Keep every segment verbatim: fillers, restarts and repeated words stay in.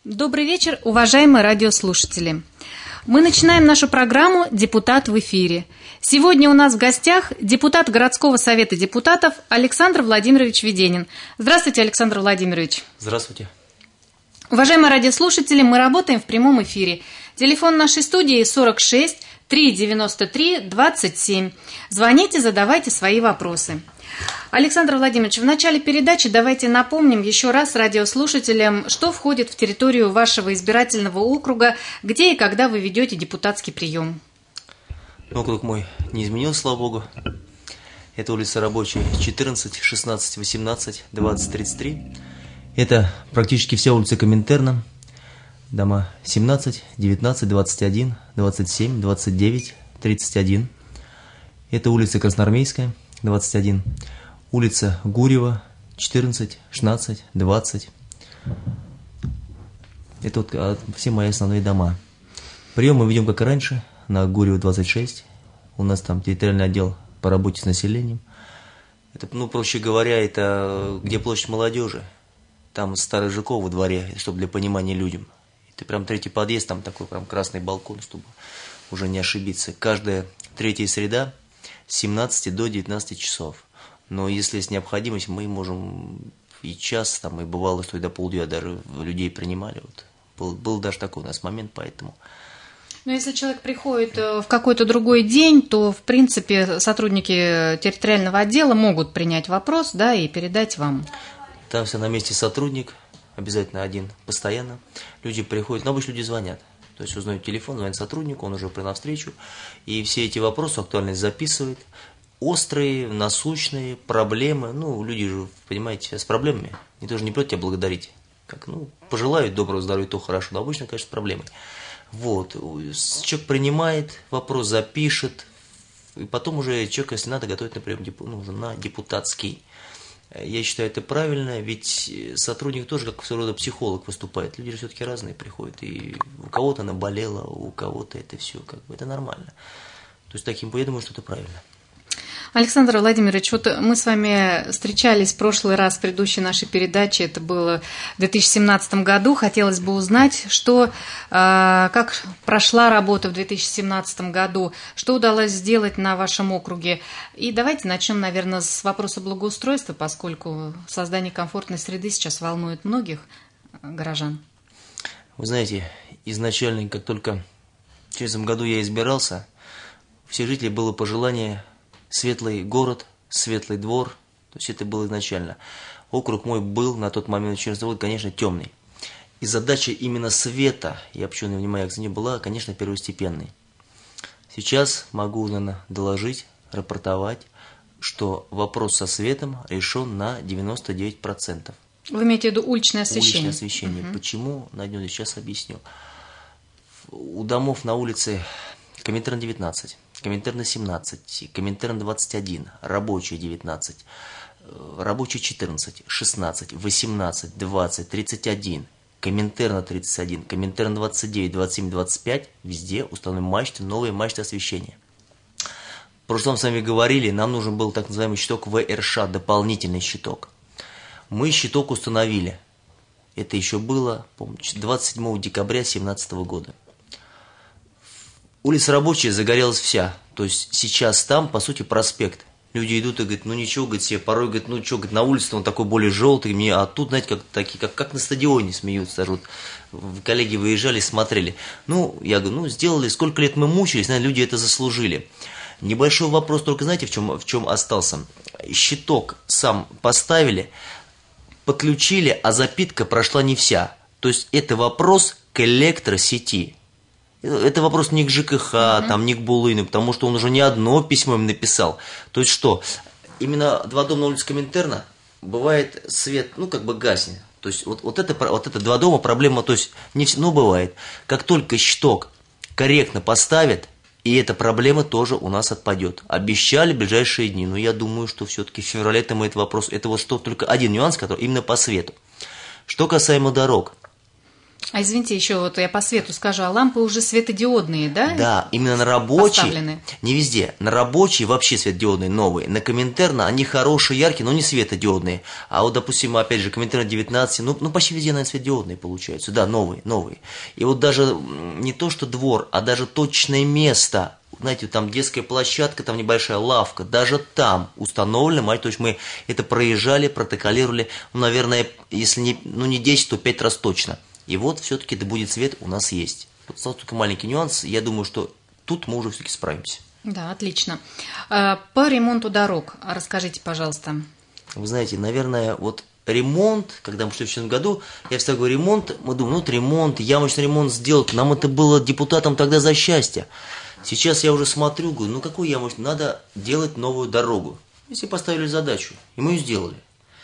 Добрый вечер, уважаемые радиослушатели. Мы начинаем нашу программу «Депутат в эфире». Сегодня у нас в гостях депутат городского совета депутатов Александр Владимирович Веденин. Здравствуйте, Александр Владимирович. Здравствуйте. Уважаемые радиослушатели, мы работаем в прямом эфире. Телефон нашей студии сорок шесть триста девяносто три двадцать семь. Звоните, задавайте свои вопросы. Александр Владимирович, в начале передачи давайте напомним еще раз радиослушателям, что входит в территорию вашего избирательного округа, где и когда вы ведете депутатский прием. Округ мой не изменился, слава богу. Это улица Рабочая, четырнадцать, шестнадцать, восемнадцать, двадцать, тридцать три. Это практически вся улица Коминтерна. Дома семнадцать, девятнадцать, двадцать один, двадцать семь, двадцать девять, тридцать один. Это улица Красноармейская, двадцать один. Улица Гурьева, четырнадцать, шестнадцать, двадцать. Это вот все мои основные дома. Прием мы ведем, как и раньше, на Гурьева двадцать шесть. У нас там территориальный отдел по работе с населением. Это, ну, проще говоря, это где площадь молодежи. Там старый Жуков во дворе, чтобы для понимания людям. Это прям третий подъезд, там такой прям красный балкон, чтобы уже не ошибиться. Каждая третья среда с семнадцати до девятнадцати часов. Но если есть необходимость, мы можем и час, там, и бывало, что и до полдня даже людей принимали. Вот. Был, был даже такой у нас момент, поэтому... Но если человек приходит в какой-то другой день, то, в принципе, сотрудники территориального отдела могут принять вопрос, да, и передать вам. Там все на месте сотрудник, обязательно один, постоянно. Люди приходят, но обычно люди звонят. То есть узнают телефон, звонит сотруднику, он уже на встречу. И все эти вопросы, актуальность записывает. Острые, насущные проблемы. Ну, люди же, понимаете, с проблемами. Никто же не придет тебя благодарить. Как, ну, пожелают доброго здоровья, то хорошо. Но обычно, конечно, с проблемой. Вот. Человек принимает вопрос, запишет. И потом уже человек, если надо, готовит, например, ну, на депутатский. Я считаю, это правильно, ведь сотрудник тоже как своего рода психолог выступает. Люди же все-таки разные приходят. И у кого-то наболело, у кого-то это все, как бы, это нормально. То есть таким, я думаю, что это правильно. Александр Владимирович, вот мы с вами встречались в прошлый раз в предыдущей нашей передаче, это было в две тысячи семнадцатом году. Хотелось бы узнать, что, как прошла работа в две тысячи семнадцатом году, что удалось сделать на вашем округе. И давайте начнем, наверное, с вопроса благоустройства, поскольку создание комфортной среды сейчас волнует многих горожан. Вы знаете, изначально, как только в этом году я избирался, у всех жителей было пожелание... Светлый город, светлый двор, то есть это было изначально. Округ мой был на тот момент, конечно, темный. И задача именно света, я почему на внимание акцентирую, была, конечно, первостепенной. Сейчас могу, наверное, доложить, рапортовать, что вопрос со светом решен на девяносто девять процентов. Вы имеете в виду уличное освещение? Уличное освещение. Угу. Почему? Найдем, сейчас объясню. У домов на улице Коминтерна девятнадцать. Коминтерна семнадцать, Коминтерна двадцать один, Рабочая девятнадцать, Рабочая четырнадцать, шестнадцать, восемнадцать, двадцать, тридцать один, Коминтерна тридцать один, Коминтерна двадцать девять, двадцать семь, двадцать пять, везде установлены мачты, новые мачты освещения. В прошлом мы с вами говорили, нам нужен был так называемый щиток вэ эр ша, дополнительный щиток. Мы щиток установили. Это еще было, помню, двадцать седьмого декабря две тысячи семнадцатого года. Улица Рабочая загорелась вся. То есть сейчас там, по сути, проспект. Люди идут и говорят, ну ничего, говорит, себе порой, говорит, ну что, говорит, на улице он такой более желтый, мне, а тут, знаете, как такие, как, как на стадионе смеются. Даже вот коллеги выезжали, смотрели. Ну, я говорю, ну сделали, сколько лет мы мучились, наверное, люди это заслужили. Небольшой вопрос только, знаете, в чем, в чем остался? Щиток сам поставили, подключили, а запитка прошла не вся. То есть это вопрос к электросети. Это вопрос не к ЖКХ, mm-hmm. там, не к Булыну, потому что он уже не одно письмо им написал. То есть что, именно два дома на улице Коминтерна, бывает свет, ну, как бы гаснет. То есть вот, вот, это, вот это два дома проблема, то есть, не все, ну, бывает. Как только щиток корректно поставят, и эта проблема тоже у нас отпадет. Обещали в ближайшие дни, но я думаю, что все-таки в феврале-то мы этот вопрос, это вот что, только один нюанс, который именно по свету. Что касаемо дорог. А извините, еще вот я по свету скажу, а лампы уже светодиодные, да? Да, именно на рабочие, не везде, на рабочие вообще светодиодные новые, на Коминтерна они хорошие, яркие, но не светодиодные. А вот, допустим, опять же, Коминтерна девятнадцать, ну, ну почти везде, наверное, светодиодные получаются, да, новые, новые. И вот даже не то, что двор, а даже точное место, знаете, там детская площадка, там небольшая лавка, даже там установлено, мать, то есть мы это проезжали, протоколировали, ну, наверное, если не, ну, не десять, то пять раз точно. И вот все-таки да будет свет у нас есть. Вот остался только маленький нюанс. Я думаю, что тут мы уже все-таки справимся. Да, отлично. По ремонту дорог расскажите, пожалуйста. Вы знаете, наверное, вот ремонт, когда мы шли в следующем году, я всегда говорю ремонт, мы думаем, ну вот ремонт, ямочный ремонт сделать, нам это было депутатам тогда за счастье. Сейчас я уже смотрю, говорю, ну какой ямочный, надо делать новую дорогу. Если поставили задачу, и мы ее сделали.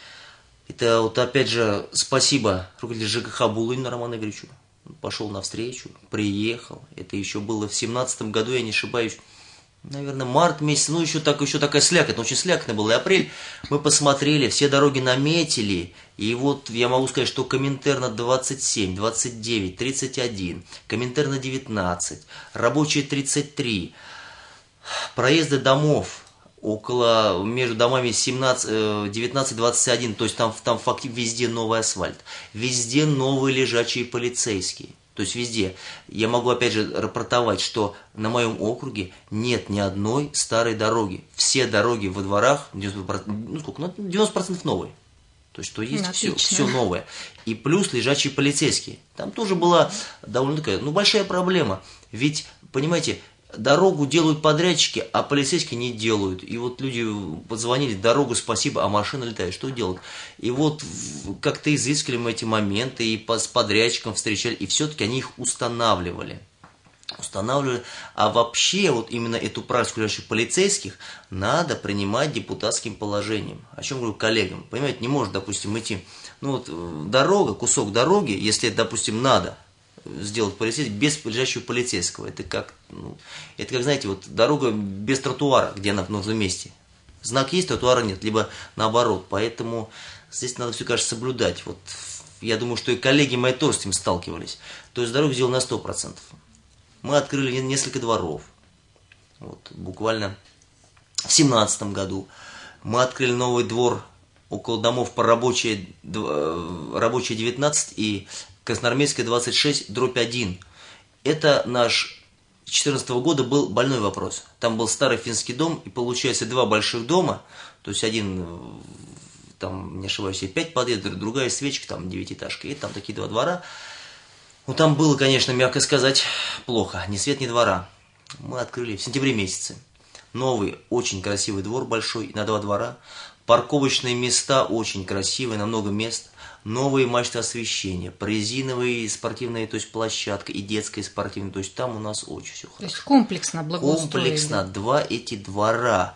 Это вот опять же спасибо руководителю ЖКХ Булынину Роману Игоревичу. Пошел навстречу, приехал. Это еще было в семнадцатом году, я не ошибаюсь, наверное, март месяц, ну еще, так, еще такая слякоть, очень слякотно было. И апрель мы посмотрели, все дороги наметили. И вот я могу сказать, что Коминтерна двадцать семь, двадцать девять, тридцать один, Коминтерна девятнадцать, рабочие тридцать три, проезды домов. Около, между домами семнадцать, девятнадцать, двадцать один, то есть там, там фактически везде новый асфальт, везде новые лежачие полицейские, то есть везде. Я могу опять же рапортовать, что на моем округе нет ни одной старой дороги, все дороги во дворах, девяносто процентов, ну сколько, ну, девяносто процентов новые, то есть что есть все, все новое. И плюс лежачие полицейские, там тоже была довольно такая, ну большая проблема, ведь, понимаете, дорогу делают подрядчики, а полицейские не делают. И вот люди позвонили, дорогу спасибо, а машина летает, что делать? И вот как-то изыскали мы эти моменты, и с подрядчиком встречали, и все-таки они их устанавливали. Устанавливали. А вообще вот именно эту практику лежащих полицейских надо принимать депутатским положением. О чем говорю коллегам? Понимаете, не может, допустим, идти, ну вот дорога, кусок дороги, если, допустим, надо сделать полицейский без лежащего полицейского. Это как, ну, это как, знаете, вот дорога без тротуара, где она в нужном месте. Знак есть, тротуара нет, либо наоборот. Поэтому здесь надо все, кажется, соблюдать. Вот я думаю, что и коллеги мои тоже с этим сталкивались. То есть дорогу сделали на сто процентов. Мы открыли несколько дворов. Вот, буквально в семнадцатом году мы открыли новый двор около домов по рабочей, рабочей девятнадцать и Красноармейская двадцать шесть, дробь один. Это наш с две тысячи четырнадцатого года был больной вопрос. Там был старый финский дом, и получается два больших дома, то есть один, там, не ошибаюсь, пять подъездов, другая свечка, там девятиэтажка, и там такие два двора. Ну, там было, конечно, мягко сказать, плохо, ни свет, ни двора. Мы открыли в сентябре месяце новый, очень красивый двор большой, на два двора. Парковочные места очень красивые, на много мест. Новые мачты освещения, прорезиновые спортивные, то есть площадка и детская спортивная, то есть там у нас очень все хорошо. То есть комплексно благоустроили. Комплексно, два эти двора.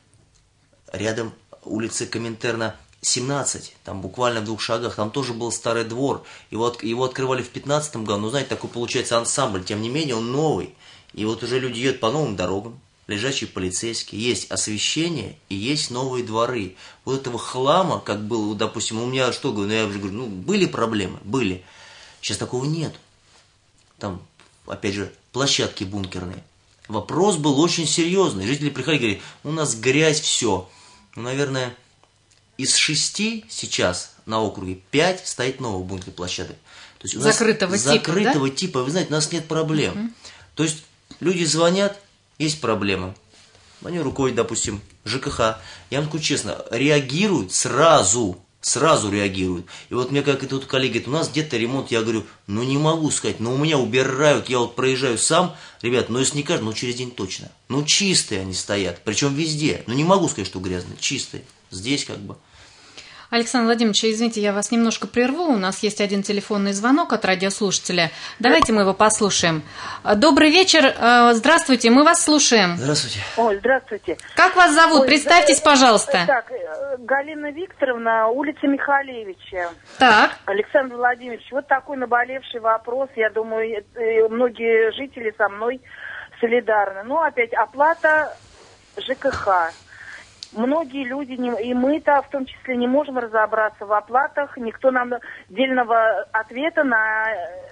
Рядом улица Коминтерна семнадцать, там буквально в двух шагах, там тоже был старый двор. Его, его открывали в пятнадцатом году, ну знаете, такой получается ансамбль, тем не менее он новый. И вот уже люди едут по новым дорогам. Лежачие полицейские, есть освещение и есть новые дворы. Вот этого хлама, как было, допустим, у меня что, ну, я уже говорю, ну, были проблемы, были. Сейчас такого нет. Там, опять же, площадки бункерные. Вопрос был очень серьезный. Жители приходили и говорили, у нас грязь, все. Ну, наверное, из шести сейчас на округе пять стоит новых бункерных площадок. То есть у нас закрытого типа, закрытого да? типа, вы знаете, у нас нет проблем. Uh-huh. То есть люди звонят, есть проблема. Они руководят, допустим, ЖКХ. Я вам скажу честно, реагируют сразу, сразу реагируют. И вот мне как тут коллеги говорят, у нас где-то ремонт, я говорю, ну не могу сказать, но у меня убирают, я вот проезжаю сам, ребят, ну если не каждый, ну через день точно. Ну чистые они стоят, причем везде. Ну не могу сказать, что грязные, чистые. Здесь как бы. Александр Владимирович, извините, я вас немножко прерву. У нас есть один телефонный звонок от радиослушателя. Давайте мы его послушаем. Добрый вечер. Здравствуйте, мы вас слушаем. Здравствуйте. Ой, здравствуйте. Как вас зовут? Ой, Представьтесь, пожалуйста. Так, Галина Викторовна, улица Михалевича. Так. Александр Владимирович, вот такой наболевший вопрос. Я думаю, многие жители со мной солидарны. Ну, опять, оплата ЖКХ. Многие люди, и мы-то в том числе, не можем разобраться в оплатах. Никто нам отдельного ответа на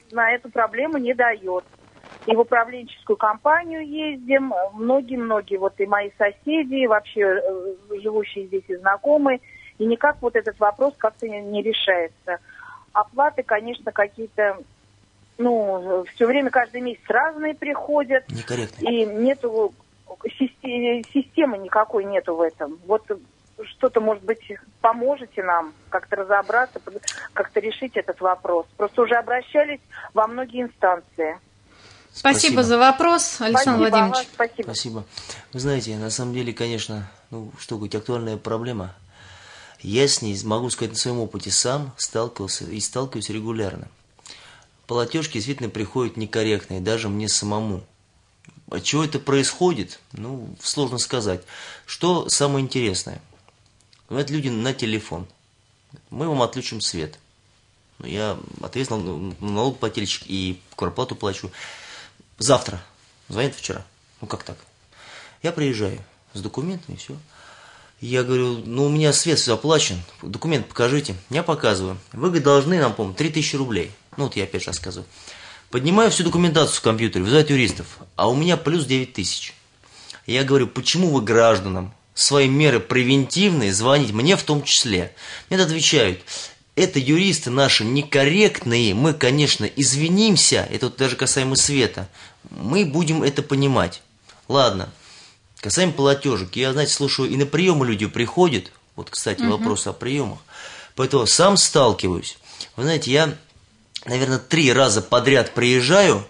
на эту проблему не дает. И в управленческую компанию ездим, многие-многие, вот и мои соседи, и вообще живущие здесь и знакомые, и никак вот этот вопрос как-то не, не решается. Оплаты, конечно, какие-то, ну, все время, каждый месяц разные приходят. Некорректно. И нету, системы никакой нету в этом. Вот что-то, может быть, поможете нам как-то разобраться, как-то решить этот вопрос. Просто уже обращались во многие инстанции. Спасибо, спасибо за вопрос, Александр спасибо, Владимирович. Вас, спасибо. Спасибо. Вы знаете, на самом деле, конечно, ну, что говорить, актуальная проблема. Я с ней, могу сказать, на своем опыте сам сталкивался и сталкиваюсь регулярно. Платежки действительно приходят некорректные, даже мне самому. От чего это происходит? Ну, сложно сказать. Что самое интересное? Говорят люди на телефон. Мы вам отключим свет. Я ответственный налогоплательщик и квартплату плачу. Завтра. Звонит вчера. Ну, как так? Я приезжаю с документами, все. Я говорю, ну, у меня свет все оплачен. Документ покажите. Я показываю. Вы должны нам, по-моему, три тысячи рублей. Ну, вот я опять же рассказываю. Поднимаю всю документацию в компьютере, вызывают юристов. А у меня плюс девять тысяч. Я говорю, почему вы гражданам свои меры превентивные звонить, мне в том числе? Мне отвечают, это юристы наши некорректные, мы, конечно, извинимся, это вот даже касаемо света, мы будем это понимать. Ладно, касаемо платежек, я, знаете, слушаю, и на приемы люди приходят, вот, кстати, угу. вопрос о приемах, поэтому сам сталкиваюсь. Вы знаете, я, наверное, три раза подряд приезжаю,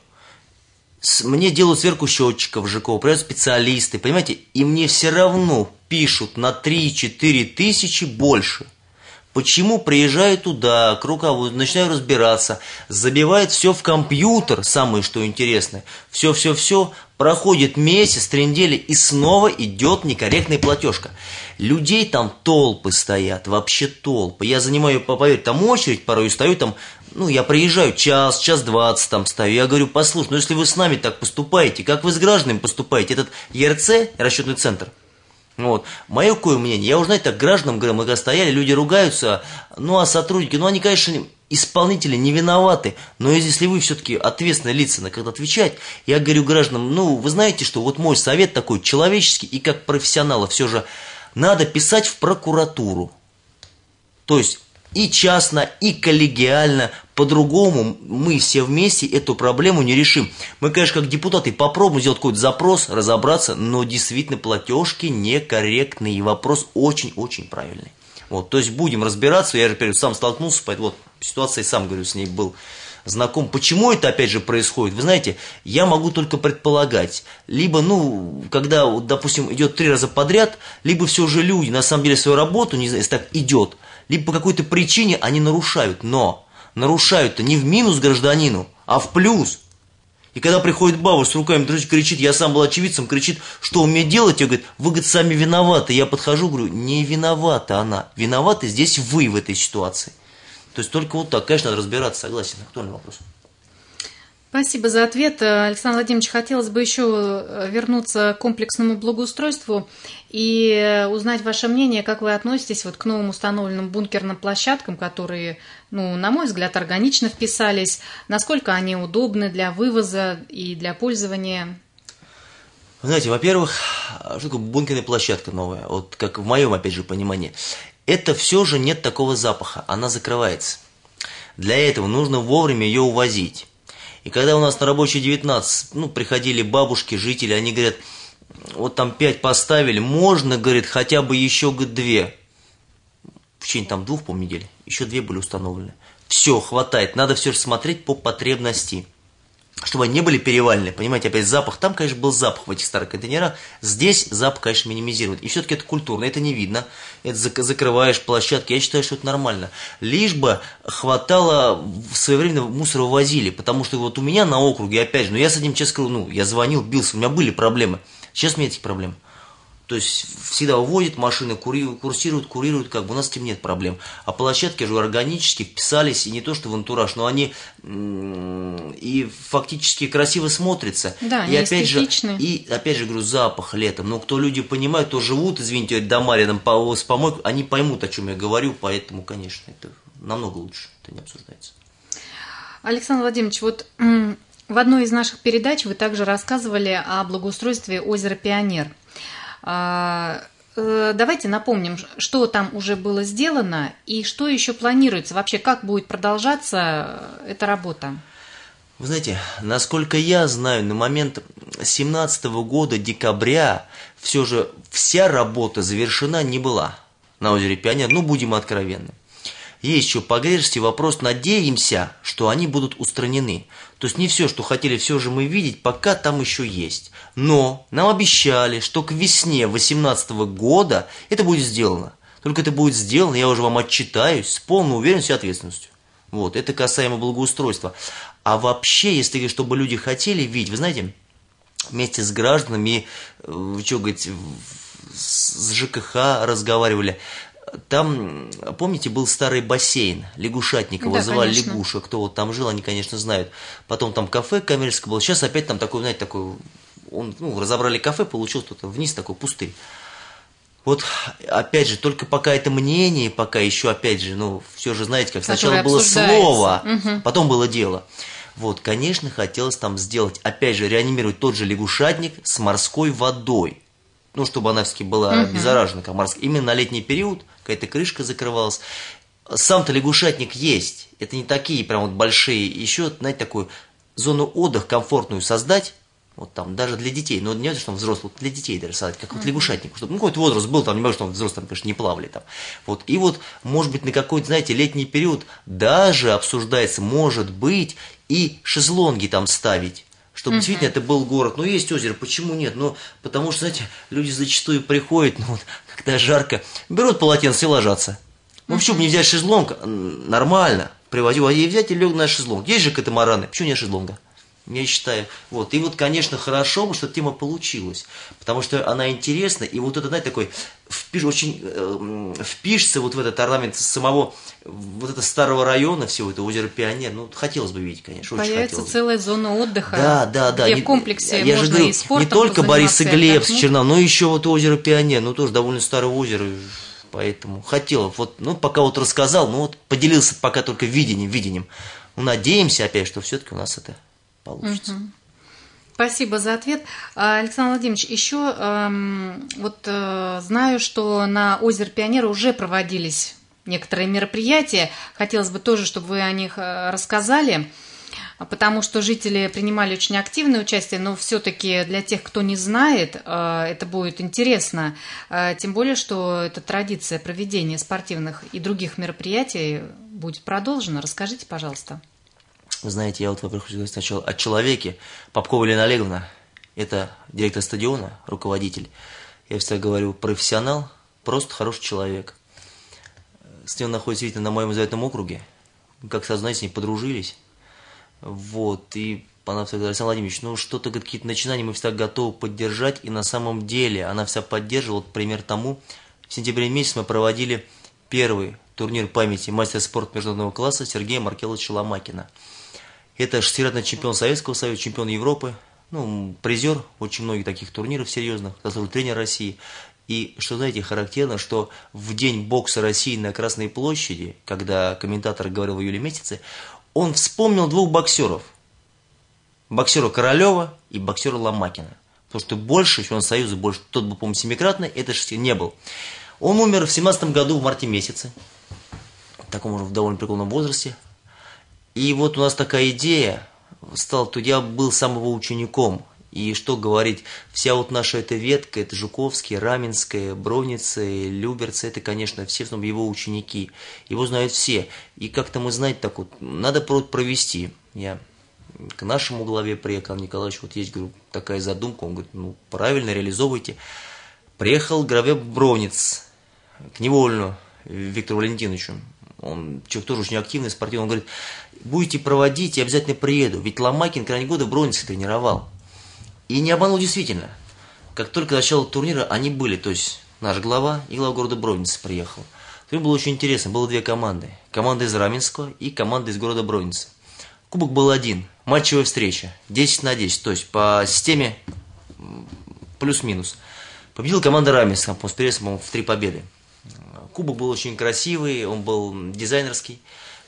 мне делают сверку счетчиков ЖКО, приезжают специалисты, понимаете, и мне все равно пишут на три-четыре тысячи больше. Почему? Приезжаю туда, к руководству, начинаю разбираться, забивает все в компьютер, самое что интересное, все-все-все, проходит месяц, три недели, и снова идет некорректная платежка. Людей там толпы стоят, вообще толпы. Я занимаю, поверьте, там очередь, порой стою там, ну, я приезжаю час, час двадцать там стою, я говорю, послушай, ну, если вы с нами так поступаете, как вы с гражданами поступаете, этот ЕРЦ, расчетный центр, вот. Мое какое мнение, я уже, знаете, так гражданам говорю, мы когда стояли, люди ругаются, ну а сотрудники, ну они, конечно, исполнители не виноваты, но если вы все-таки ответственные лица на когда отвечать, я говорю гражданам, ну вы знаете, что вот мой совет такой человеческий и как профессионала все же надо писать в прокуратуру, то есть и частно, и коллегиально, по-другому мы все вместе эту проблему не решим. Мы, конечно, как депутаты попробуем сделать какой-то запрос, разобраться, но действительно платежки некорректные, и вопрос очень-очень правильный. Вот, то есть будем разбираться, я же опять сам столкнулся, поэтому вот ситуация, сам говорю, с ней был знаком. Почему это опять же происходит? Вы знаете, я могу только предполагать. Либо, ну, когда, вот, допустим, идет три раза подряд, либо все же люди на самом деле свою работу, не знаю, если так идет, либо по какой-то причине они нарушают, но нарушают-то не в минус гражданину, а в плюс. И когда приходит бабушка с руками кричит, я сам был очевидцем, кричит, что мне делать? Я говорю, вы, говорит, сами виноваты. Я подхожу, говорю, не виновата она, виноваты здесь вы в этой ситуации. То есть только вот так, конечно, надо разбираться, согласен, актуальный вопрос. Спасибо за ответ. Александр Владимирович, хотелось бы еще вернуться к комплексному благоустройству и узнать ваше мнение, как вы относитесь вот к новым установленным бункерным площадкам, которые, ну, на мой взгляд, органично вписались, насколько они удобны для вывоза и для пользования? Вы знаете, во-первых, что такое бункерная площадка новая, вот как в моем, опять же, понимании, это все же нет такого запаха, она закрывается. Для этого нужно вовремя ее увозить. И когда у нас на рабочей девятнадцать, ну, приходили бабушки, жители, они говорят, вот там пять поставили, можно, говорит, хотя бы еще, говорит, две. В течение там двух, по-моему, недель, еще две были установлены. Все, хватает, надо все же смотреть по потребности. Чтобы они не были перевалены, понимаете, опять запах, там, конечно, был запах в этих старых контейнерах, здесь запах, конечно, минимизирует. И все-таки это культурно, это не видно, это закрываешь площадки, я считаю, что это нормально. Лишь бы хватало, в свое время мусор вывозили, потому что вот у меня на округе, опять же, ну я с этим, честно скажу, ну, я звонил, бился, у меня были проблемы, сейчас у меня этих проблем. То есть всегда уводят, машины курсируют, курируют, как бы у нас с этим нет проблем. А площадки же органически вписались, и не то что в антураж, но они и фактически красиво смотрятся. Да, и опять же, эстетичны. и опять же говорю, запах летом. Но кто люди понимают, кто живут, извините, дома рядом с помойкой, они поймут, о чем я говорю, поэтому, конечно, это намного лучше, это не обсуждается. Александр Владимирович, вот в одной из наших передач вы также рассказывали о благоустройстве озера Пионер. Давайте напомним, что там уже было сделано и что еще планируется, вообще как будет продолжаться эта работа. Вы знаете, насколько я знаю, на момент семнадцатого года, декабря, все же вся работа завершена не была на озере Пионер, ну будем откровенны. Есть еще погрешности, вопрос, надеемся, что они будут устранены. То есть не все, что хотели, все же мы видеть, пока там еще есть. Но нам обещали, что к весне две тысячи восемнадцатого года это будет сделано. Только это будет сделано, я уже вам отчитаюсь, с полной уверенностью и ответственностью. Вот, это касаемо благоустройства. А вообще, если чтобы люди хотели видеть, вы знаете, вместе с гражданами, что говорить, с ЖКХ разговаривали. Там, помните, был старый бассейн, лягушатник, его да, называли конечно. Лягуша, кто вот там жил, они, конечно, знают. Потом там кафе коммерческое было, сейчас опять там такой, знаете, такой, он, ну, разобрали кафе, получил тут вниз такой пустырь. Вот, опять же, только пока это мнение, пока еще, опять же, ну, все же, знаете, как сначала было слово, угу. потом было дело. Вот, конечно, хотелось там сделать, опять же, реанимировать тот же лягушатник с морской водой. Ну, чтобы она все-таки была uh-huh. беззаражена, как морская. Именно на летний период какая-то крышка закрывалась. Сам-то лягушатник есть. Это не такие прям вот большие. Еще, знаете, такую зону отдыха комфортную создать. Вот там, даже для детей. Но не то, что там взрослых, для детей даже создать, как uh-huh. вот лягушатник. Чтобы, ну, какой-то возраст был, там, не могу, что там взрослые, там, конечно, не плавали там. Вот. И вот, может быть, на какой-то, знаете, летний период даже обсуждается, может быть, и шезлонги там ставить. Чтобы uh-huh. действительно это был город. Ну, есть озеро, почему нет? Ну, потому что, знаете, люди зачастую приходят, ну, вот, когда жарко, берут полотенце и ложатся. Ну, uh-huh. почему бы не взять шезлонг? Нормально. Приводил, а взять и лег на шезлонг. Есть же катамараны, почему нет шезлонга? Я считаю. Вот. И вот, конечно, хорошо бы, что эта тема получилась. Потому что она интересна. И вот это, знаете, такой, впиш, очень э, впишется вот в этот орнамент самого, вот это старого района, всего этого озера Пионер. Ну, хотелось бы видеть, конечно. Появится очень целая зона отдыха. Да, да, да. Где не, в комплексе я можно же говорю, и спортом не только Борисоглебск, Чернов, но еще вот озеро Пионер. Ну, тоже довольно старое озеро. Поэтому хотел. Вот, ну, пока вот рассказал, ну, вот поделился пока только видением, видением. Ну, надеемся опять, что все-таки у нас это получится. Угу. Спасибо за ответ. Александр Владимирович, еще эм, вот э, знаю, что на озере Пионера уже проводились некоторые мероприятия. Хотелось бы тоже, чтобы вы о них рассказали, потому что жители принимали очень активное участие, но все-таки для тех, кто не знает, э, это будет интересно. Э, тем более, что эта традиция проведения спортивных и других мероприятий будет продолжена. Расскажите, пожалуйста. Вы знаете, я вот, во-первых, хочу сказать сначала о человеке. Попкова Елена Олеговна, это директор стадиона, руководитель. Я всегда говорю, профессионал, просто хороший человек. С ним находится, видите, на моем избирательном округе. Как сразу, знаете, с ней подружились. Вот, и она всегда говорит, Александр Владимирович, ну что-то, какие-то начинания мы всегда готовы поддержать. И на самом деле она вся поддерживала. Вот пример тому, в сентябре месяце мы проводили первый турнир памяти мастера спорта международного класса Сергея Маркеловича Ломакина. Это шестикратный чемпион Советского Союза, чемпион Европы, ну, призер очень многих таких турниров серьезных, заслуженный тренер России. И что, знаете, характерно, что в день бокса России на Красной площади, когда комментатор говорил в июле месяце, он вспомнил двух боксеров. Боксера Королева и боксера Ломакина. Потому что больше чемпион Союза, больше, тот был, по-моему, семикратный, это шести не был. Он умер в семнадцатом году в марте месяце, в таком уже в довольно преклонном возрасте. И вот у нас такая идея стала, то я был сам его учеником. И что говорить, вся вот наша эта ветка, это Жуковский, Раменская, Бровницы, Люберцы, это, конечно, все в основном его ученики. Его знают все. И как-то мы, знаете, так вот, надо провести. Я к нашему главе приехал, Николаевич, вот есть, говорю, такая задумка. Он говорит, ну, правильно, реализовывайте. Приехал к главе Бровниц, к Невольну Виктору Валентиновичу. Он человек тоже очень активный, спортивный. Он говорит, будете проводить, я обязательно приеду. Ведь Ломакин крайние годы в Бровнице тренировал. И не обманул действительно. Как только начало турнира, они были. То есть наш глава и глава города Бровницы приехал. Турнир был очень интересно. Было две команды. Команда из Раменского и команда из города Бровницы. Кубок был один. Матчевая встреча. десять на десять. То есть по системе плюс-минус. Победила команда Раменского. С перевесом, по-моему, в три победы. Кубок был очень красивый, он был дизайнерский.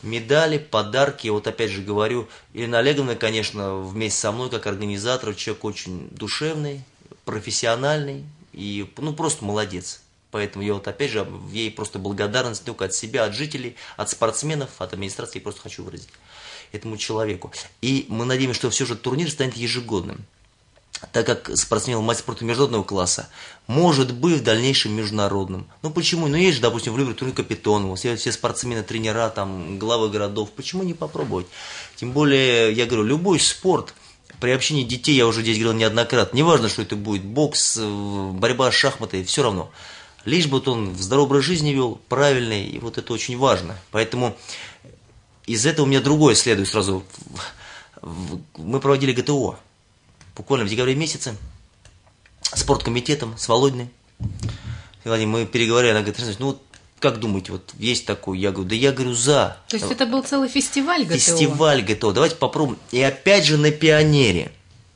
медали, подарки. Вот опять же говорю, Ирина Олеговна, конечно, вместе со мной, как организатор, человек очень душевный, профессиональный и ну просто молодец. Поэтому я вот опять же ей просто благодарность только от себя, от жителей, от спортсменов, от администрации просто хочу выразить этому человеку. И мы надеемся, что все же турнир станет ежегодным, так как спортсмен мастер спорта международного класса может быть в дальнейшем международным. Ну почему? Ну есть же, допустим, в Люберце турнир Капитонова, все, все спортсмены, тренера, там, главы городов. Почему не попробовать? Тем более, я говорю, любой спорт, при общении детей, я уже здесь говорил неоднократно, неважно, что это будет, бокс, борьба, шахматы, все равно. Лишь бы вот он здоровый образ жизни вел, правильный, и вот это очень важно. Поэтому из этого у меня другое следует сразу. Мы проводили гэ тэ о. Буквально в декабре месяце спорткомитетом с Володиной. Мы переговорили, она говорит, ну вот как думаете, вот есть такой? Я говорю, да я говорю за. То есть это был целый фестиваль гэ тэ о? Фестиваль гэ тэ о, давайте попробуем. И опять же на Пионере.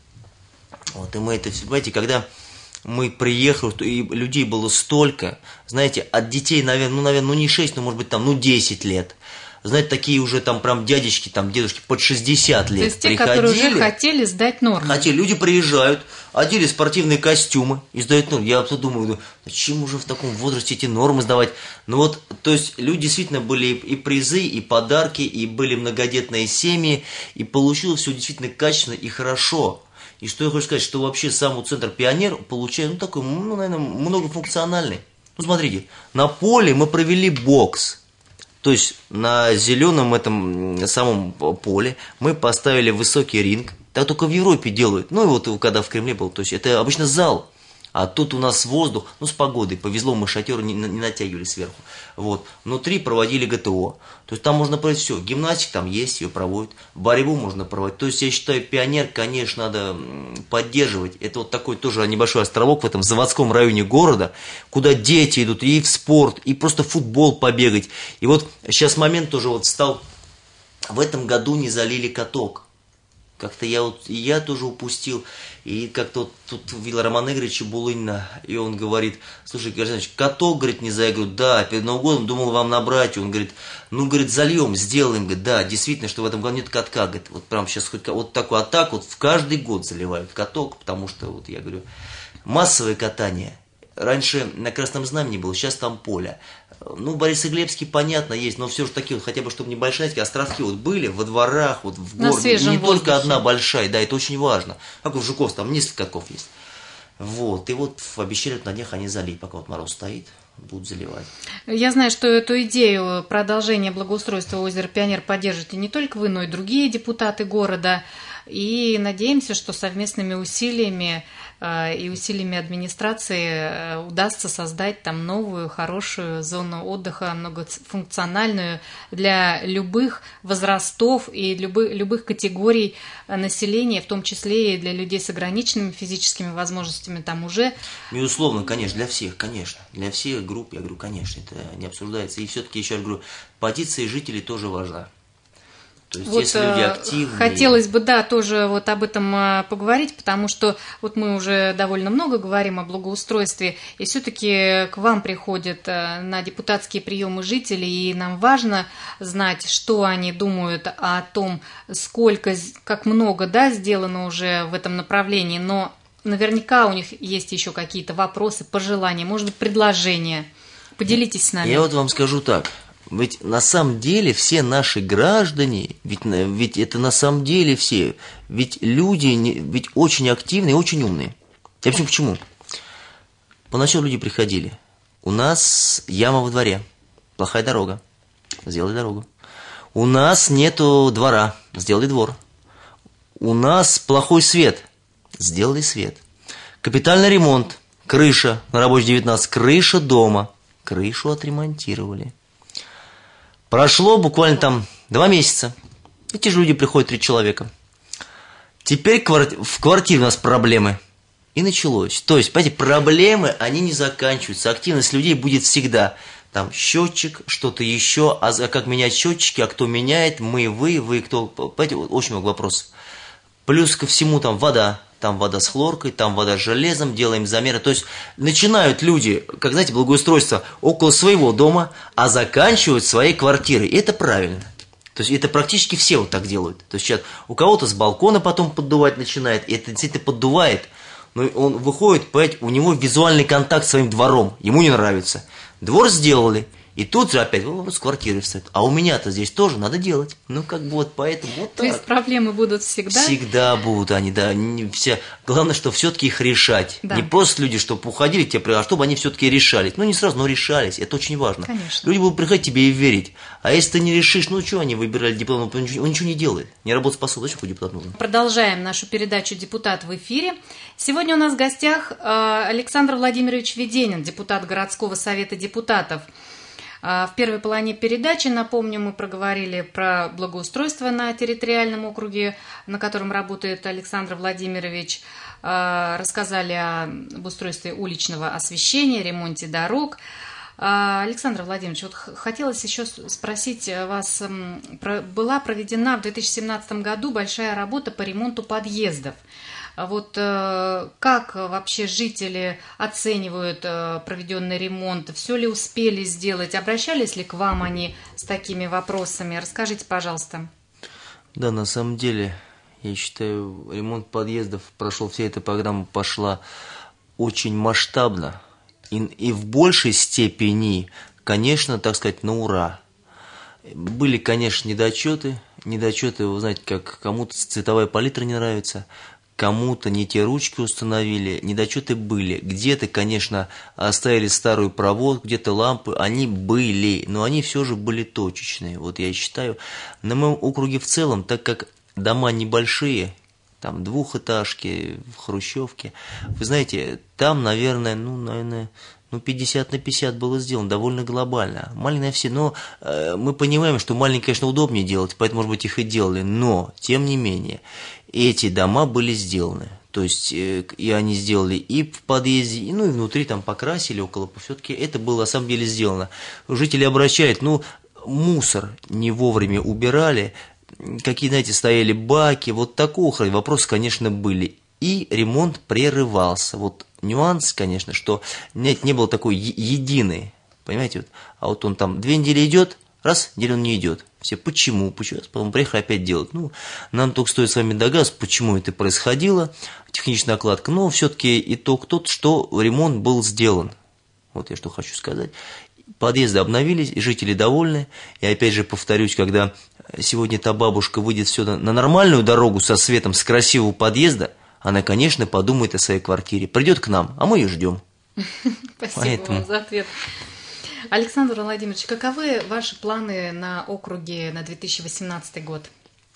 Вот, и мы это, понимаете, когда мы приехали, и людей было столько, знаете, от детей, наверное, ну, наверное, ну не шесть, но может быть там, ну десять лет. Знаете, такие уже там прям дядечки, там дедушки под шестьдесят лет. То есть те, приходили, которые уже хотели сдать нормы. Хотели, люди приезжают, одели спортивные костюмы и сдают нормы. Я вот думаю, зачем уже в таком возрасте эти нормы сдавать? Ну вот, то есть люди действительно были и призы, и подарки, и были многодетные семьи, и получилось все действительно качественно и хорошо. И что я хочу сказать, что вообще сам центр «Пионер» получает, ну, такой, ну, наверное, многофункциональный. Ну, смотрите, на поле мы провели бокс. То есть на зеленом этом самом поле мы поставили высокий ринг. Так только в Европе делают. Ну, и вот когда в Кремле был, то есть это обычно зал. А тут у нас воздух, ну, с погодой. Повезло, мы шатер не, не натягивали сверху. Вот. Внутри проводили гэ тэ о. То есть там можно проводить все. Гимнастика там есть, ее проводят. Борьбу можно проводить. То есть я считаю, «Пионер», конечно, надо поддерживать. Это вот такой тоже небольшой островок в этом заводском районе города, куда дети идут и в спорт, и просто в футбол побегать. И вот сейчас момент тоже вот стал. В этом году не залили каток. Как-то я вот, и я тоже упустил, и как-то вот тут видел Романа Игоревича Булынина, и он говорит, слушай, Герасимович, каток, говорит, не знаю, я говорю, да, перед Новым годом думал вам набрать, он говорит, ну, говорит, зальем, сделаем, говорит, да, действительно, что в этом году нет катка, говорит, вот прям сейчас хоть вот такой, а так вот в каждый год заливают каток, потому что, вот я говорю, массовое катание. Раньше на Красном Знамени было, сейчас там поле. Ну, Борисоглебский, понятно, есть, но все же такие вот, хотя бы, чтобы небольшие такие островки вот были во дворах, вот в городе. Не воздухе. Только одна большая, да, это очень важно. Как у Жуков, там несколько катков есть. Вот, и вот обещали на днях они залить, пока вот мороз стоит, будут заливать. Я знаю, что эту идею продолжения благоустройства озера Пионер поддержите не только вы, но и другие депутаты города. И надеемся, что совместными усилиями и усилиями администрации удастся создать там новую, хорошую зону отдыха, многофункциональную для любых возрастов и любых, любых категорий населения, в том числе и для людей с ограниченными физическими возможностями там уже. Безусловно, конечно, для всех, конечно. Для всех групп, я говорю, конечно, это не обсуждается. И все-таки, еще раз говорю, позиция жителей тоже важна. То есть, вот, если люди активные... Хотелось бы, да, тоже вот об этом поговорить, потому что вот мы уже довольно много говорим о благоустройстве, и все-таки к вам приходят на депутатские приемы жители, и нам важно знать, что они думают о том, сколько, как много, да, сделано уже в этом направлении, но наверняка у них есть еще какие-то вопросы, пожелания, может быть, предложения. Поделитесь с нами. Я вот вам скажу так. Ведь на самом деле все наши граждане, ведь, ведь это на самом деле все, ведь люди ведь очень активные, очень умные. Я почему? Почему? Поначалу люди приходили. У нас яма во дворе, плохая дорога, сделай дорогу. У нас нету двора, сделай двор. У нас плохой свет, сделай свет. Капитальный ремонт, крыша на рабочей девятнадцать, крыша дома, крышу отремонтировали. Прошло буквально там два месяца. Эти же люди приходят, три человека. Теперь в квартире у нас проблемы. И началось. То есть, понимаете, проблемы, они не заканчиваются. Активность людей будет всегда. Там счетчик, что-то еще. А как менять счетчики, а кто меняет, мы, вы, вы, кто. Понимаете, очень много вопросов. Плюс ко всему там вода. Там вода с хлоркой, там вода с железом, делаем замеры. То есть начинают люди, как знаете, благоустройство около своего дома, а заканчивают своей квартирой. И это правильно. То есть это практически все вот так делают. То есть сейчас у кого-то с балкона потом поддувать начинает, и это действительно поддувает. Но он выходит, понимаете, у него визуальный контакт с своим двором, ему не нравится. Двор сделали, и тут же опять ну, с квартиры встает. А у меня-то здесь тоже надо делать. Ну, как бы вот поэтому вот То так. есть проблемы будут всегда? Всегда будут они, да. Не все. Главное, что все-таки их решать. Да. Не просто люди, чтобы уходили к тебе, а чтобы они все-таки решались. Ну, не сразу, но решались. Это очень важно. Конечно. Люди будут приходить тебе и верить. А если ты не решишь, ну, что они выбирали диплом? Он ничего, он ничего не делает. Не работоспособный. Зачем депутат нужен? Продолжаем нашу передачу «Депутат в эфире». Сегодня у нас в гостях Александр Владимирович Веденин, депутат городского совета депутатов. В первой половине передачи, напомню, мы проговорили про благоустройство на территориальном округе, на котором работает Александр Владимирович, рассказали об устройстве уличного освещения, ремонте дорог. Александр Владимирович, вот хотелось еще спросить вас, была проведена в две тысячи семнадцатом году большая работа по ремонту подъездов. Вот как вообще жители оценивают проведенный ремонт? Все ли успели сделать? Обращались ли к вам они с такими вопросами? Расскажите, пожалуйста. Да, на самом деле, я считаю, ремонт подъездов прошел, вся эта программа пошла очень масштабно. И, и в большей степени, конечно, так сказать, на ура. Были, конечно, недочеты. Недочеты, вы знаете, как кому-то цветовая палитра не нравится, кому-то не те ручки установили, недочеты были. Где-то, конечно, оставили старую проводку, где-то лампы, они были, но они все же были точечные. Вот я считаю, на моем округе в целом, так как дома небольшие, там двухэтажки, в хрущевке, вы знаете, там, наверное, ну, наверное, ну, пятьдесят на пятьдесят было сделано, довольно глобально. Маленькие все, но э, мы понимаем, что маленькие, конечно, удобнее делать, поэтому, может быть, их и делали, но, тем не менее, эти дома были сделаны. То есть, э, и они сделали и в подъезде, и, ну, и внутри там покрасили, около, все-таки это было, на самом деле, сделано. Жители обращают, ну, мусор не вовремя убирали, какие, знаете, стояли баки, вот такого вопросы, конечно, были. И ремонт прерывался. Вот нюанс, конечно, что нет, не было такой е- единый, понимаете, вот, а вот он там две недели идет, раз, неделю он не идет. Все, почему? Почему? Потом приехали опять делать. Ну, нам только стоит с вами догадаться, почему это происходило, техническая накладка, но все-таки итог тот, что ремонт был сделан. Вот я что хочу сказать. Подъезды обновились, и жители довольны. И опять же повторюсь, когда сегодня та бабушка выйдет все на, на нормальную дорогу со светом, с красивого подъезда, она, конечно, подумает о своей квартире. Придет к нам, а мы ее ждем. Спасибо Поэтому... вам за ответ. Александр Владимирович, каковы ваши планы на округе на две тысячи восемнадцатый год?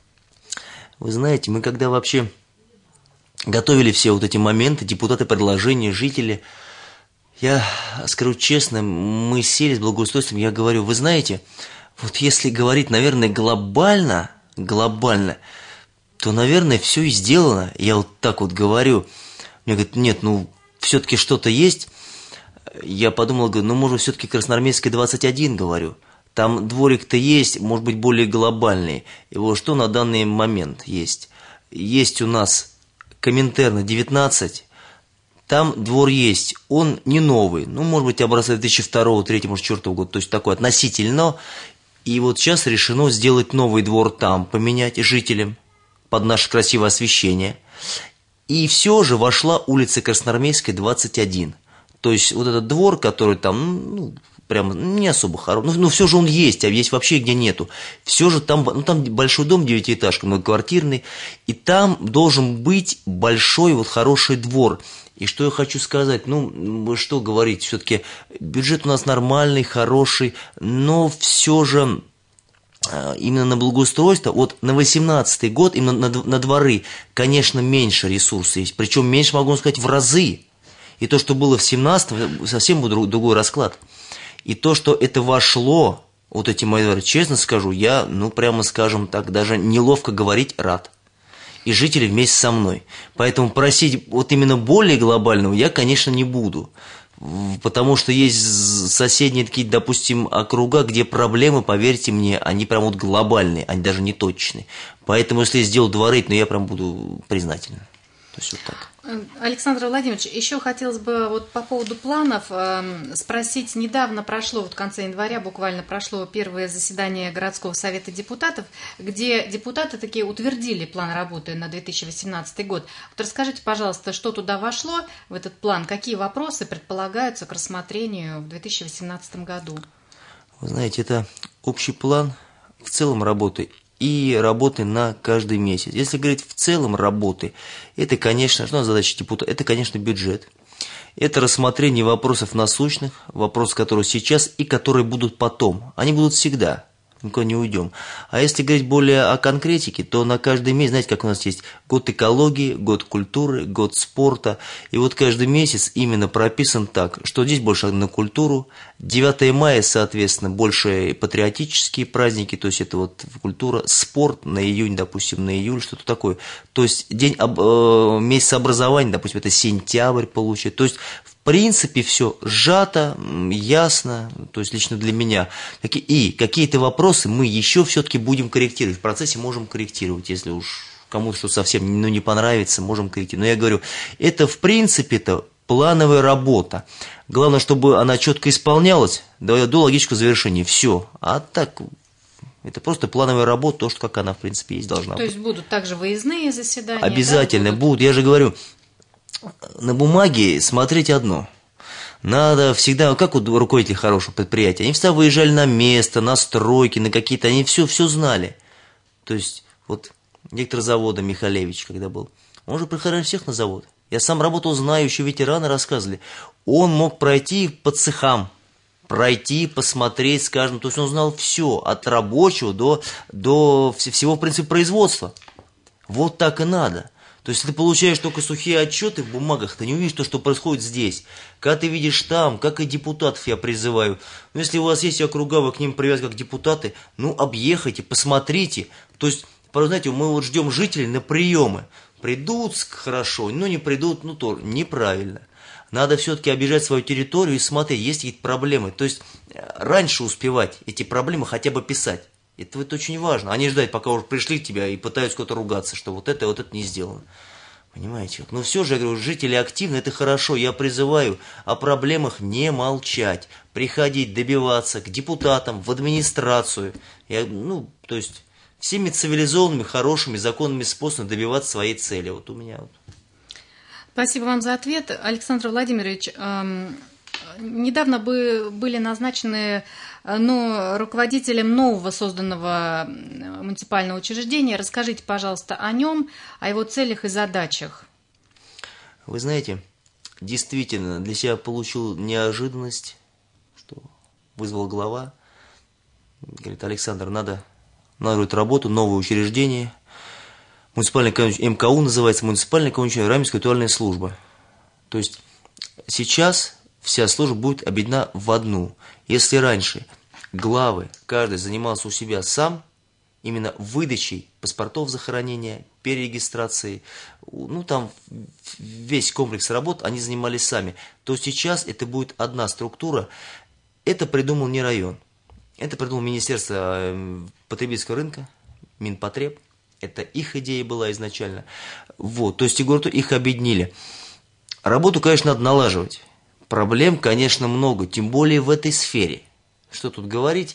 Вы знаете, мы когда вообще готовили все вот эти моменты, депутаты, предложения, жители, я скажу честно, мы сели с благоустройством, я говорю, вы знаете, вот если говорить, наверное, глобально, глобально, то, наверное, все и сделано. Я вот так вот говорю. Мне говорят, нет, ну, все-таки что-то есть. Я подумал, говорю, ну, может, все-таки Красноармейская двадцать один, говорю. Там дворик-то есть, может быть, более глобальный. И вот что на данный момент есть? Есть у нас Коминтерна девятнадцать. Там двор есть, он не новый. Ну, может быть, образца две тысячи второго, две тысячи третьего, может, четвёртого года. То есть, такой относительно. И вот сейчас решено сделать новый двор там, поменять жителям под наше красивое освещение. И все же вошла улица Красноармейская, двадцать один. То есть, вот этот двор, который там, ну, прям не особо хороший, но, но все же он есть, а есть вообще где нету. Все же там, ну, там большой дом, девятиэтажка, многоквартирный, и там должен быть большой вот хороший двор. И что я хочу сказать, ну, что говорить, все-таки бюджет у нас нормальный, хороший, но все же... Именно на благоустройство, вот на восемнадцатый год, именно на, на дворы, конечно, меньше ресурсов есть, причем меньше, могу сказать, в разы. И то, что было в семнадцатом, совсем другой расклад. И то, что это вошло, вот эти мои дворы, честно скажу, я, ну, прямо скажем так, даже неловко говорить, рад. И жители вместе со мной. Поэтому просить вот именно более глобального я, конечно, не буду. Потому что есть соседние такие, допустим, округа, где проблемы, поверьте мне, они прям вот глобальные, они даже не точечные. Поэтому, если я сделал дворы, ну, я прям буду признателен. То есть вот так. Александр Владимирович, еще хотелось бы вот по поводу планов э, спросить. Недавно прошло, вот в конце января буквально прошло первое заседание городского совета депутатов, где депутаты такие утвердили план работы на две тысячи восемнадцатый год. Вот расскажите, пожалуйста, что туда вошло в этот план, какие вопросы предполагаются к рассмотрению в две тысячи восемнадцатом году? Вы знаете, это общий план в целом работы и работы на каждый месяц. Если говорить в целом работы, это, конечно, что задача депутата, это, конечно, бюджет. Это рассмотрение вопросов насущных, вопросов, которые сейчас и которые будут потом. Они будут всегда. Никуда не уйдем. А если говорить более о конкретике, то на каждый месяц, знаете, как у нас есть год экологии, год культуры, год спорта. И вот каждый месяц именно прописан так, что здесь больше на культуру. девятое мая, соответственно, больше патриотические праздники, то есть это вот культура, спорт на июнь, допустим, на июль, что-то такое. То есть день об, э, месяца образования, допустим, это сентябрь получит. То есть в принципе, все сжато, ясно, то есть лично для меня. И какие-то вопросы мы еще все-таки будем корректировать. В процессе можем корректировать, если уж кому-то что-то совсем ну, не понравится, можем корректировать. Но я говорю, это в принципе-то плановая работа. Главное, чтобы она четко исполнялась до, до логического завершения. Все. А так, это просто плановая работа, то, что как она в принципе есть, должна быть. То есть будут также выездные заседания? Обязательно да, будут? будут. Я же говорю, на бумаге смотреть одно. Надо всегда, как вот руководители хорошего предприятия, они всегда выезжали на место, на стройки, на какие-то, они все, все знали. То есть, вот директор завода Михалевич, когда был, он же приходил всех на завод. Я сам работал, знаю, еще ветераны рассказывали. Он мог пройти по цехам, пройти, посмотреть, скажем, то есть он знал все, от рабочего до, до всего, в принципе, производства. Вот так и надо. То есть ты получаешь только сухие отчеты в бумагах, ты не увидишь то, что происходит здесь. Когда ты видишь там, как и депутатов я призываю, ну если у вас есть округа, вы к ним привязаны как депутаты, ну объехайте, посмотрите. То есть, знаете, мы вот ждем жителей на приемы. Придут хорошо, но не придут, ну то неправильно. Надо все-таки обижать свою территорию и смотреть, есть какие-то проблемы. То есть раньше успевать эти проблемы хотя бы писать. Это вот очень важно. Они ждать, пока уже пришли к тебе и пытаются куда-то ругаться, что вот это, вот это не сделано. Понимаете? Но все же, я говорю, жители активны, это хорошо. Я призываю о проблемах не молчать. Приходить, добиваться к депутатам, в администрацию. Я, ну, то есть, всеми цивилизованными, хорошими, законными способами добиваться своей цели. Вот у меня вот. Спасибо вам за ответ, Александр Владимирович. Эм, недавно бы были назначены ну, руководителем нового созданного муниципального учреждения. Расскажите, пожалуйста, о нем, о его целях и задачах. Вы знаете, действительно, для себя получил неожиданность, что вызвал глава. Говорит, Александр, надо, надо работу, новое учреждение. Муниципальное эм ка у называется, муниципальная Раменская ритуальная служба. То есть сейчас вся служба будет объединена в одну. Если раньше главы каждый занимался у себя сам, именно выдачей паспортов захоронения, перерегистрацией, ну там весь комплекс работ они занимались сами, то сейчас это будет одна структура. Это придумал не район, это придумал Министерство потребительского рынка, Минпотреб. Это их идея была изначально. Вот, то есть их объединили. Работу, конечно, надо налаживать. Проблем, конечно, много, тем более в этой сфере. Что тут говорить?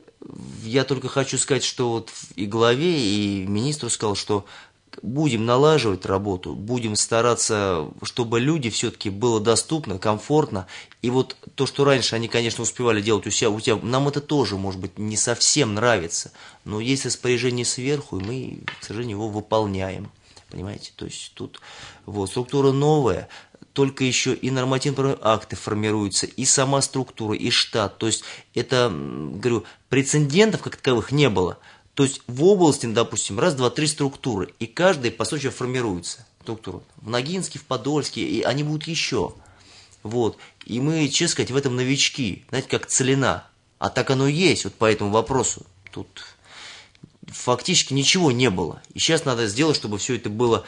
Я только хочу сказать, что вот и главе, и министру сказал, что будем налаживать работу, будем стараться, чтобы люди все-таки было доступно, комфортно. И вот то, что раньше они, конечно, успевали делать у себя, у тебя, нам это тоже, может быть, не совсем нравится. Но есть распоряжение сверху, и мы, к сожалению, его выполняем. Понимаете? То есть тут вот, структура новая. Только еще и нормативные акты формируются, и сама структура, и штат. То есть это, говорю, прецедентов как таковых не было. То есть в области, допустим, раз, два, три структуры, и каждая по сути формируется. Структура. В Ногинске, в Подольске, и они будут еще. Вот. И мы, честно сказать, в этом новички, знаете, как целина. А так оно и есть, вот по этому вопросу. Тут фактически ничего не было. И сейчас надо сделать, чтобы все это было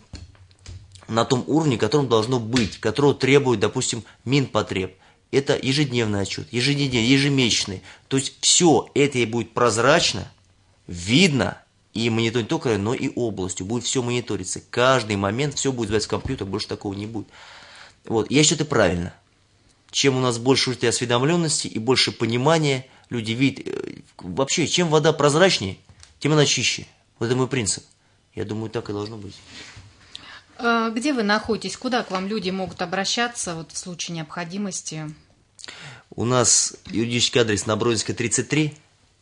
на том уровне, которым должно быть, которого требует, допустим, Минпотреб. Это ежедневный отчет, ежедневный, ежемесячный. То есть все это и будет прозрачно, видно И мониторить только район, но и областью. Будет все мониториться. Каждый момент все будет звать в компьютер, больше такого не будет. Вот. Я считаю, это правильно. Чем у нас больше жителей осведомленности и больше понимания, люди видят. Вообще, чем вода прозрачнее, тем она чище. Вот это мой принцип. Я думаю, так и должно быть. Где вы находитесь? Куда к вам люди могут обращаться вот, в случае необходимости? У нас юридический адрес на Бронинской тридцать три.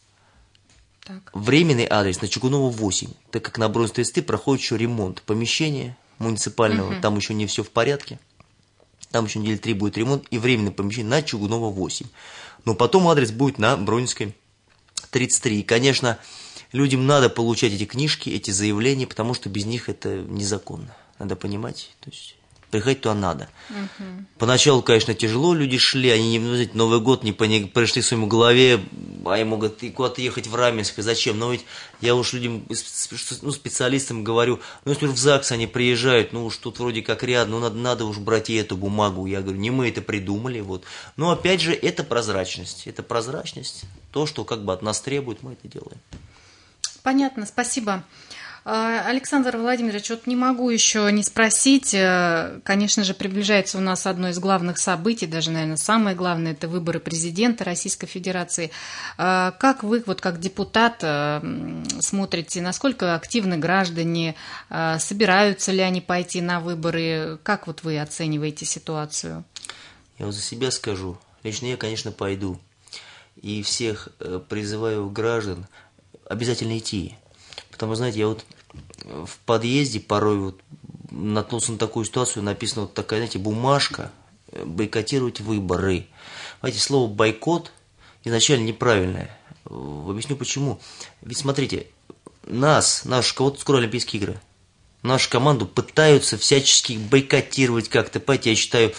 Так. Временный адрес на Чугунова восемь. Так как на Бронинской тридцать три проходит еще ремонт помещения муниципального. Угу. Там еще не все в порядке. Там еще недели три будет ремонт. И временное помещение на Чугунова восемь. Но потом адрес будет на Бронинской тридцать три. И, конечно, людям надо получать эти книжки, эти заявления, потому что без них это незаконно. Надо понимать. То есть приходить туда надо. Угу. Поначалу, конечно, тяжело люди шли. Они, ну, знаете, Новый год не пришли в своему голове. А они могут куда-то ехать в Раменск. Зачем? Но ведь я уж людям, ну, специалистам говорю, ну, если в ЗАГС они приезжают, ну, уж тут вроде как рядом, ну, надо, надо уж брать и эту бумагу. Я говорю, не мы это придумали. Вот. Но, опять же, это прозрачность. Это прозрачность. То, что как бы от нас требует, мы это делаем. Понятно, спасибо. Александр Владимирович, вот не могу еще не спросить, конечно же, приближается у нас одно из главных событий, даже, наверное, самое главное, это выборы президента Российской Федерации. Как вы, вот как депутат, смотрите, насколько активны граждане, собираются ли они пойти на выборы, как вот вы оцениваете ситуацию? Я вот за себя скажу, лично я, конечно, пойду, и всех призываю граждан обязательно идти. Потому, знаете, я вот в подъезде порой вот наткнулся на такую ситуацию, написана вот такая, знаете, бумажка, бойкотировать выборы. Знаете, слово «бойкот» изначально неправильное. Объясню почему. Ведь смотрите, нас, наш, вот скоро Олимпийские игры, нашу команду пытаются всячески бойкотировать как-то, понимаете, я считаю,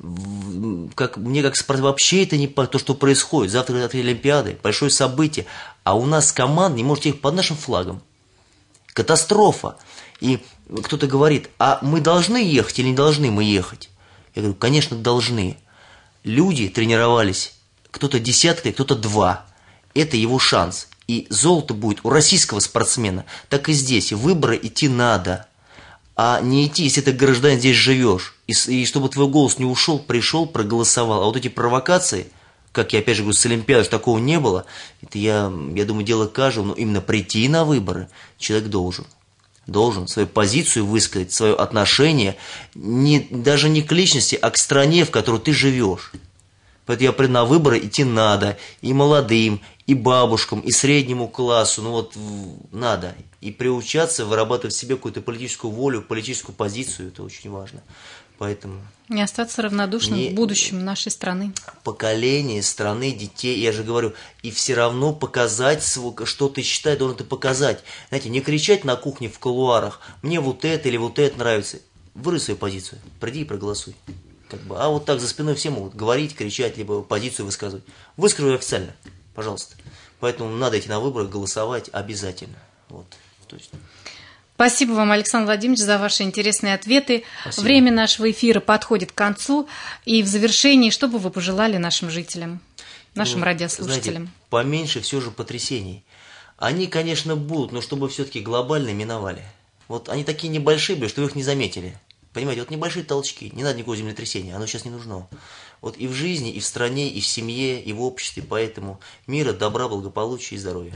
как, мне как спортсмен вообще это не то, что происходит. Завтра это Олимпиады, большое событие, а у нас команда не может ехать под нашим флагом. Катастрофа. И кто-то говорит, а мы должны ехать или не должны мы ехать? Я говорю, конечно, должны. Люди тренировались, кто-то десятка, кто-то два. Это его шанс. И золото будет у российского спортсмена. Так и здесь. Выборы идти надо. А не идти, если ты гражданин здесь живешь. И, и чтобы твой голос не ушел, пришел, проголосовал. А вот эти провокации, как я опять же говорю, с Олимпиадой такого не было, это я, я думаю, дело каждого, но именно прийти на выборы человек должен. Должен свою позицию высказать, свое отношение, не, даже не к личности, а к стране, в которой ты живешь. Поэтому я приду на выборы идти надо, и молодым, и бабушкам, и среднему классу, ну вот надо. И приучаться, вырабатывать в себе какую-то политическую волю, политическую позицию, это очень важно. Поэтому не остаться равнодушным не, к будущему нашей страны. Поколение страны, детей, я же говорю, и все равно показать, что ты считаешь, должен ты показать. Знаете, не кричать на кухне в кулуарах, мне вот это или вот это нравится. Вырази свою позицию, приди и проголосуй. Как бы. А вот так за спиной все могут говорить, кричать, либо позицию высказывать. Выскажу ее официально, пожалуйста. Поэтому надо идти на выборы, голосовать обязательно. Вот, то есть... Спасибо вам, Александр Владимирович, за ваши интересные ответы. Спасибо. Время нашего эфира подходит к концу. И в завершении, что бы вы пожелали нашим жителям, нашим ну, радиослушателям? Знаете, поменьше все же потрясений. Они, конечно, будут, но чтобы все-таки глобально миновали. Вот они такие небольшие были, что вы их не заметили. Понимаете, вот небольшие толчки, не надо никакого землетрясения, оно сейчас не нужно. Вот и в жизни, и в стране, и в семье, и в обществе. Поэтому мира, добра, благополучия и здоровья.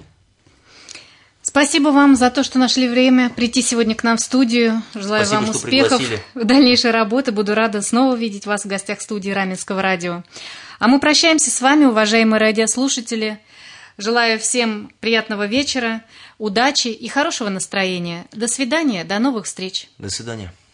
Спасибо вам за то, что нашли время прийти сегодня к нам в студию. Желаю Спасибо, вам успехов в дальнейшей работе. Буду рада снова видеть вас в гостях студии Раменского радио. А мы прощаемся с вами, уважаемые радиослушатели. Желаю всем приятного вечера, удачи и хорошего настроения. До свидания, до новых встреч. До свидания.